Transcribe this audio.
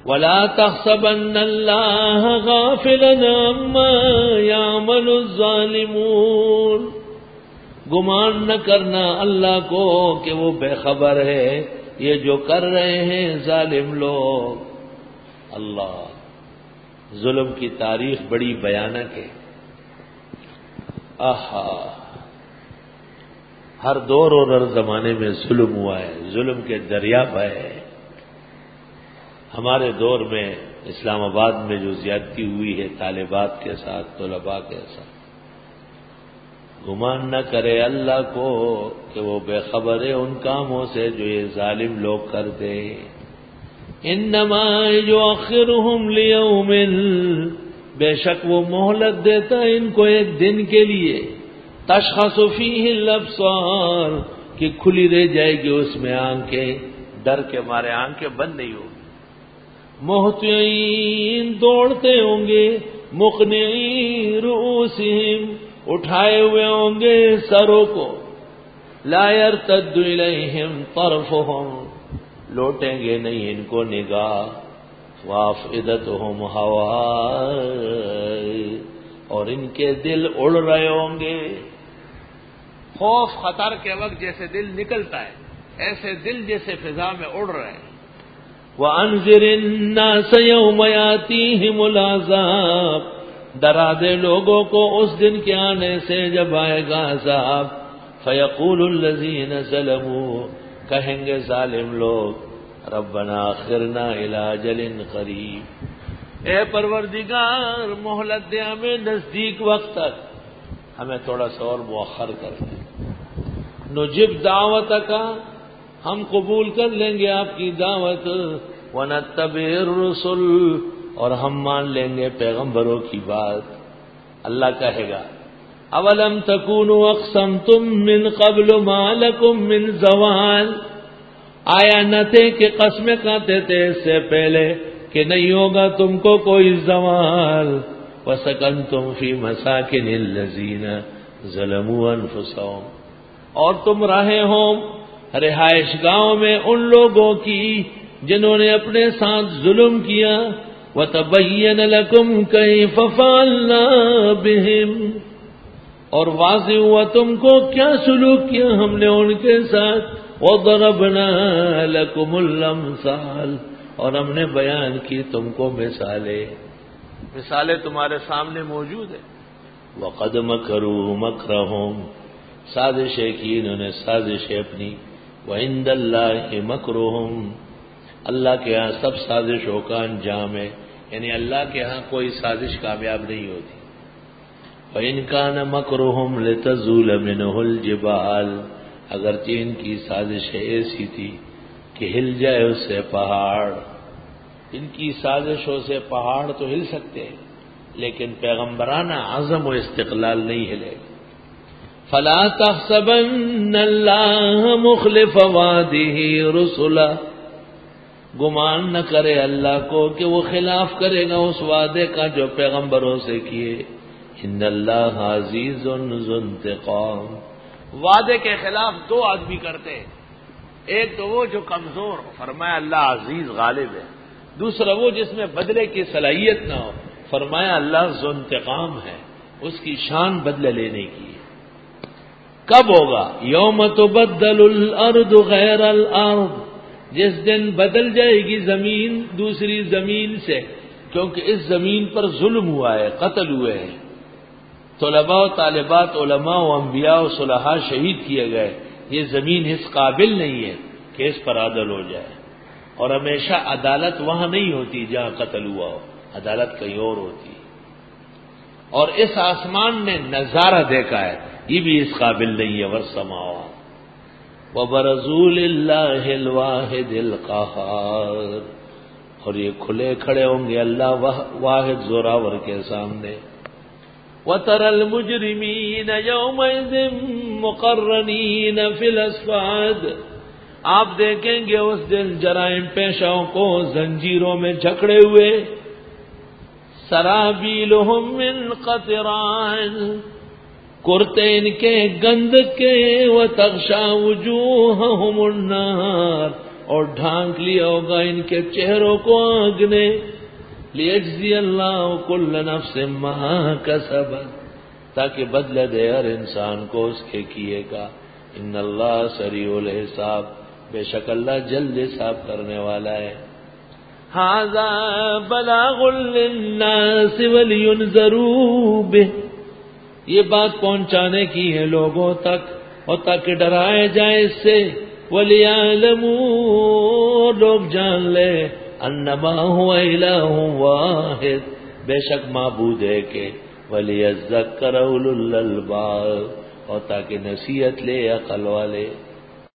ولا تحسبن اللہ غافلا عما یعمل الظالمون، گمان نہ کرنا اللہ کو کہ وہ بے خبر ہے یہ جو کر رہے ہیں ظالم لوگ۔ اللہ، ظلم کی تاریخ بڑی بھیانک ہے۔ آہا، ہر دور اور ہر زمانے میں ظلم ہوا ہے، ظلم کے دریا بہے ہیں۔ ہمارے دور میں اسلام آباد میں جو زیادتی ہوئی ہے طالبات کے ساتھ، طلباء کے ساتھ، گمان نہ کرے اللہ کو کہ وہ بے خبر ہے ان کاموں سے جو یہ ظالم لوگ کرتے۔ انما یؤخرہم لیوم، بے شک وہ مہلت دیتا ہے ان کو ایک دن کے لیے، تشخص فیہ الابصار، کہ کھلی رہ جائے گی اس میں آنکھیں، ڈر کے مارے آنکھیں بند نہیں ہوگی۔ مہطعین، دوڑتے ہوں گے، مقنعی رؤوسہم، اٹھائے ہوئے ہوں گے سروں کو، لا یرتد الیہم طرفہم، لوٹیں گے نہیں ان کو نگاہ، وافئدتہم ہواء، اور ان کے دل اڑ رہے ہوں گے۔ خوف خطر کے وقت جیسے دل نکلتا ہے، ایسے دل جیسے فضا میں اڑ رہے ہیں۔ وَأَنذِرِ النَّاسَ يَوْمَ يَأْتِيهِمُ الْعَذَابُ، ڈرا دے لوگوں کو اس دن کے آنے سے جب آئے گا عذاب۔ فَيَقُولُ الَّذِينَ ظَلَمُوا، کہیں گے ظالم لوگ، رَبَّنَا أَخِّرْنَا إِلَىٰ أَجَلٍ قَرِيبٍ، اے پروردگار مہلت دے ہمیں نزدیک وقت تک، ہمیں تھوڑا سا اور مؤخر کر دیں۔ نجب دعوتک، ہم قبول کر لیں گے آپ کی دعوت، وَنَتَّبِعِ الرُّسُلَ، اور ہم مان لیں گے پیغمبروں کی بات۔ اللہ کہے گا اولم تکونوا اقسمتم من قبل ما لکم من زوال، آیا نہ تھے کہ قسمیں کھاتے تھے اس سے پہلے کہ نہیں ہوگا تم کو کوئی زوال، وسکنتم فی مساکن الذین ظلموا انفسہم، اور تم رہے ہو رہائش گاہوں میں ان لوگوں کی جنہوں نے اپنے ساتھ ظلم کیا، وَتَبَيَّنَ لَكُمْ كَيْفَ فَعَلْنَا بِهِمْ، اور واضح ہوا تم کو کیا سلوک کیا ہم نے ان کے ساتھ، وَضَرَبْنَا لَكُمُ الْأَمْثَالَ، اور ہم نے بیان کی تم کو مثالیں تمہارے سامنے موجود ہیں۔ وَقَدْ مَكَرُوا مَكْرَهُمْ، سازشیں کی انہوں نے سازشیں اپنی، وَعِندَ اللَّهِ مَكْرُهُمْ، اللہ کے ہاں سب سازشوں کا انجام ہے، یعنی اللہ کے ہاں کوئی سازش کامیاب نہیں ہوتی۔ وَإِنْ كَانَ مَكْرُهُمْ لِتَزُولَ مِنْهُ الْجِبَالُ، اگرچہ ان کی سازش ایسی تھی کہ ہل جائے اس سے پہاڑ، ان کی سازشوں سے پہاڑ تو ہل سکتے ہیں لیکن پیغمبرانہ عزم و استقلال نہیں ہلے۔ فَلَا تَحْسَبَنَّ اللَّهَ مُخْلِفَ وَعْدِهِ رُسُلَهُ، گمان نہ کرے اللہ کو کہ وہ خلاف کرے گا اس وعدے کا جو پیغمبروں سے کیے۔ ان اللہ عزیز ذو انتقام، وعدے کے خلاف دو آدمی کرتے ہیں، ایک تو وہ جو کمزور ہو، فرمایا اللہ عزیز غالب ہے، دوسرا وہ جس میں بدلے کی صلاحیت نہ ہو، فرمایا اللہ ذو انتقام ہے، اس کی شان بدلے لینے کی ہے۔ کب ہوگا؟ یوم تبدل الارض غیر الارض، جس دن بدل جائے گی زمین دوسری زمین سے، کیونکہ اس زمین پر ظلم ہوا ہے، قتل ہوئے ہیں، طلباء و طالبات، علماء و انبیاء و صلحاء شہید کیے گئے، یہ زمین اس قابل نہیں ہے کہ اس پر عدل ہو جائے، اور ہمیشہ عدالت وہاں نہیں ہوتی جہاں قتل ہوا ہو، عدالت کہیں اور ہوتی ہے، اور اس آسمان نے نظارہ دیکھا ہے، یہ بھی اس قابل نہیں ہے۔ والسماوات وَبَرَزُوا لِلَّهِ الْوَاحِدِ الْقَهَّارِ، اور یہ کھلے کھڑے ہوں گے اللہ واحد زوراور کے سامنے۔ وَتَرَى الْمُجْرِمِينَ يَوْمَئِذٍ مُقَرَّنِينَ فِي الْأَصْفَادِ، آپ دیکھیں گے اس دن جرائم پیشاؤں کو زنجیروں میں جکڑے ہوئے۔ سرابیلہم من قطران، کرتے ان کے گند کے، وتغشا وجوہہم النار، اور ڈھانک لیا ہوگا ان کے چہروں کو آگ نے. لیجزی اللہ کل نفس ما کسبت، تاکہ بدلہ دے ہر انسان کو اس کے کیے کا. ان اللہ سریع الحساب، بے شک اللہ جلد حساب کرنے والا ہے. ھذا بلاغ للناس ولینذروا بہ، یہ بات پہنچانے کی ہے لوگوں تک اور تاکہ ڈرائے جائے اس سے. وَلِيَعْلَمُوا، لوگ جان لے، انما هو الہ واحد، بے شک معبود ہے کہ. وَلِيَذَّكَّرَ أُولُو الْأَلْبَابِ، اور تاکہ نصیحت لے عقل والے.